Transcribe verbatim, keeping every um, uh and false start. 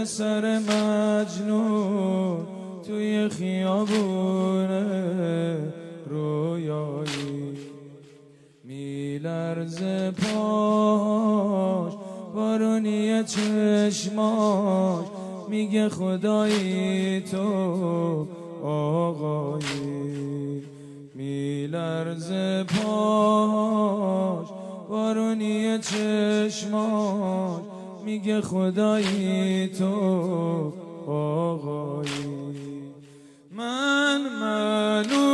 پای سر مجنون توی خیابونه رویایی، میلرزه پاش بارونی چشماش، میگه خدایی تو آقایی. میلرزه پاش بارونی چشماش، میگه خدایی تو آقایی. من منو